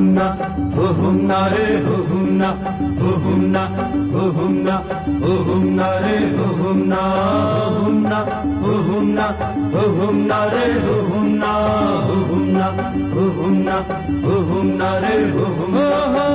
हुमना हुमना रे हुमना हुमना हुमना हुमना रे हुमना हुमना हुमना हुमना रे हुमना हुमना हुमना हुमना रे हुमना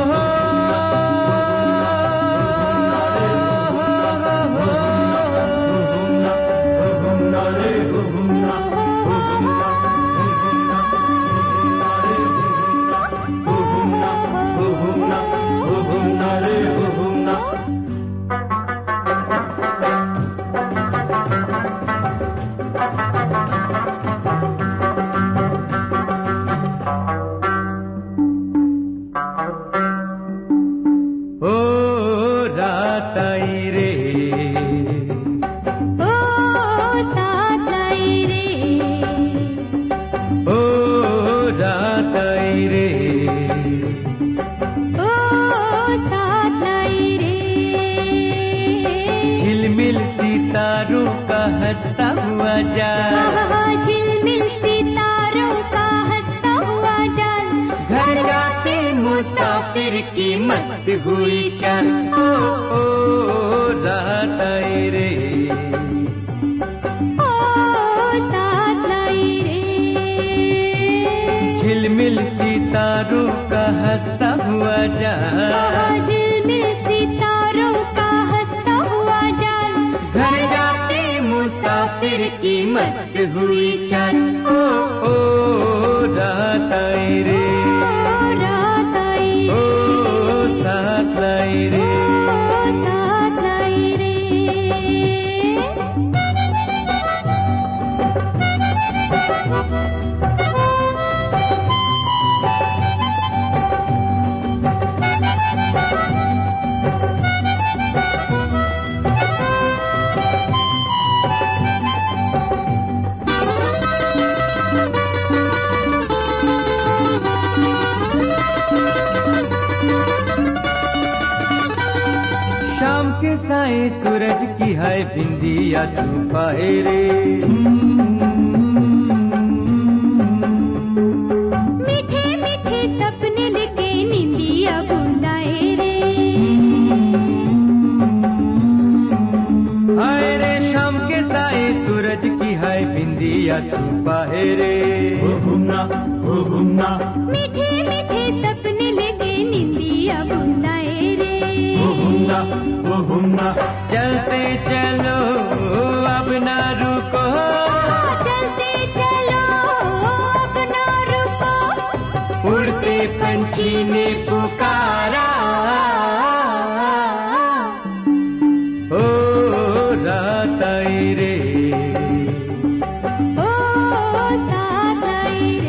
झिलमिल सितारों का हंसता हुआ जाल, झिलमिल सितारों का हंसता हुआ जाल, घर जाते मुसाफिर की मस्त हुई चाल। ओ रात आई रे, ओ साथ लाई रे। झिलमिल सितारों का हंसता हुआ जाल, झिलमिल सितारों का हंसता हुआ जाल, घर जाते मुसाफिर की मस्त हुई चाल। ओ रात आई रे, रात आई ओ साथ लाई रे। साथ लाई रे। शाम के साए सूरज की है बिंदिया तू पाए रे, मीठे मीठे सपने लेके निंदिया बुलाए रे। हाय रे शाम के साए सूरज की है बिंदिया तू पाए रे। हुमना मीठे मीठे सपने लेके निंदिया बुलाए रे। हुमना हुमना चलते चलो अब ना रुको, चलते चलो अब ना रुको, उड़ते पंछी ने पुकारा। ओ रात आई रे, ओ साथ लाई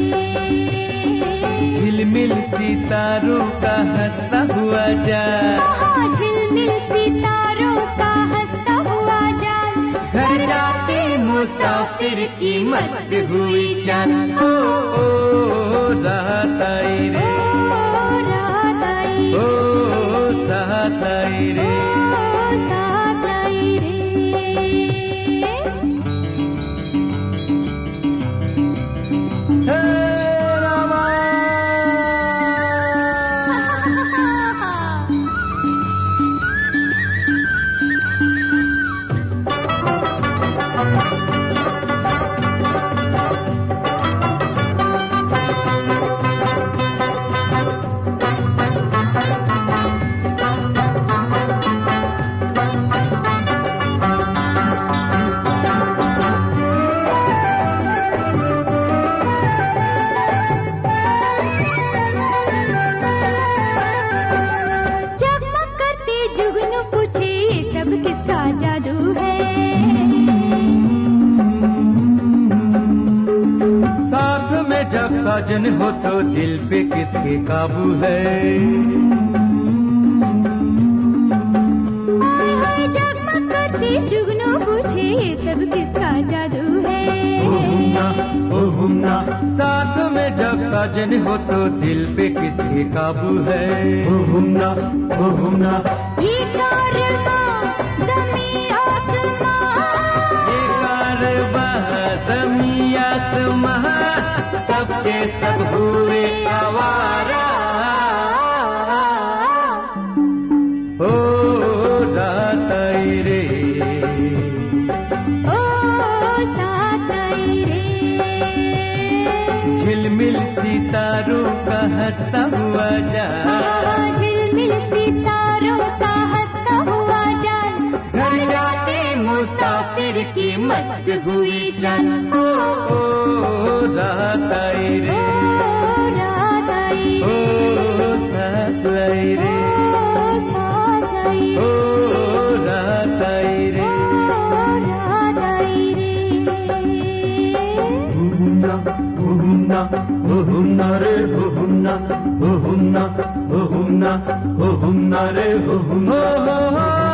रे। झिलमिल सितारों का हंसता हुआ जाल, झिलमिल सितारों का हंसता हुआ जाल, घर जाते मुसाफिर की मस्त हुई चाल। ओ रात आई रे, रात आई ओ साथ आई रे। साथ लाई रे। हे रामा, जगमग करते जुगनू पूछे ये सब किसका जादू है। साथ में जब साजन हो तो दिल पे किसके काबू है। हाय हाय जगमग करते जुगनू पूछे ये सब किसका जादू है। हुमना साथ में जब साजन हो तो दिल पे किसके काबू है। हुमना हुमना ये कारवां ज़मीं आसमां, ये कारवां ज़मीं आसमां सबके सब हुए आवारा। सितारों का हंसता हुआ जान, झिलमिल सितारों का हंसता हुआ जान, घर जाते मुसाफिर की मस्त हुई जान। ओ रात आई रे, रात आई ओ साथ आई रे, साथ आई ओ रात आई रे। रात आई रे। हुहुन्ना हुहुन्ना रे हुहुन्ना हुहुन्ना हुहुन्ना हुहुन्ना रे हुहुन्ना।